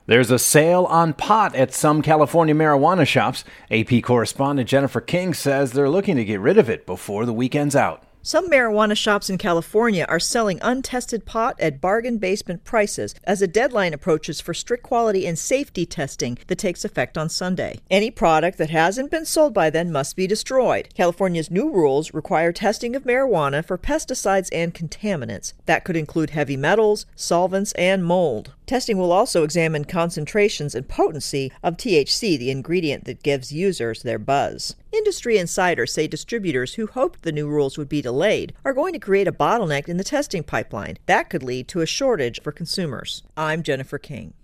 There's a sale on pot at some California marijuana shops. AP correspondent Jennifer King says they're looking to get rid of it before the weekend's out. Some marijuana shops in California are selling untested pot at bargain basement prices as a deadline approaches for strict quality and safety testing that takes effect on Sunday. Any product that hasn't been sold by then must be destroyed. California's new rules require testing of marijuana for pesticides and contaminants. That could include heavy metals, solvents, and mold. Testing will also examine concentrations and potency of THC, the ingredient that gives users their buzz. Industry insiders say distributors who hoped the new rules would be delayed are going to create a bottleneck in the testing pipeline. That could lead to a shortage for consumers. I'm Jennifer King.